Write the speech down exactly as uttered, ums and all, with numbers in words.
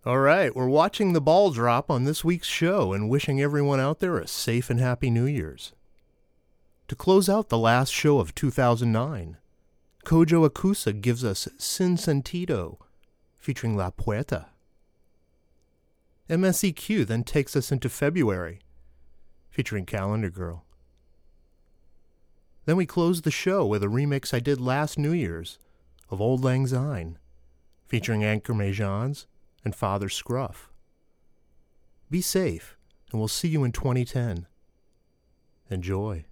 All right, we're watching the ball drop on this week's show and wishing everyone out there a safe and happy New Year's. To close out the last show of two thousand nine, Kojo Akusa gives us Sin Sentido, featuring La Puerta. M S E Q then takes us into February, featuring Calendar Girl. Then we close the show with a remix I did last New Year's of Old Lang Syne, featuring Anchor Mejans and Father Scruff. Be safe, and we'll see you in twenty ten. Enjoy.